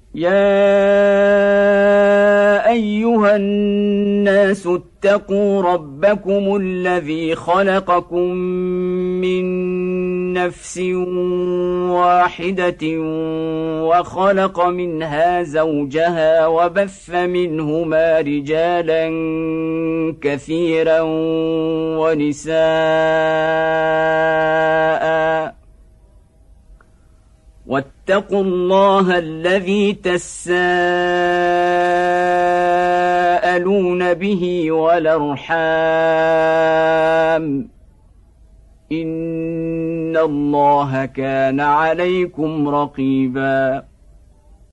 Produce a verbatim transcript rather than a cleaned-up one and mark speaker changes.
Speaker 1: يا أيها الناس اتقوا ربكم الذي خلقكم من نفس واحدة وخلق منها زوجها وبث منهما رجالا كثيرا ونساء واتقوا الله الذي تساءلون به والأرحام إن الله كان عليكم رقيبا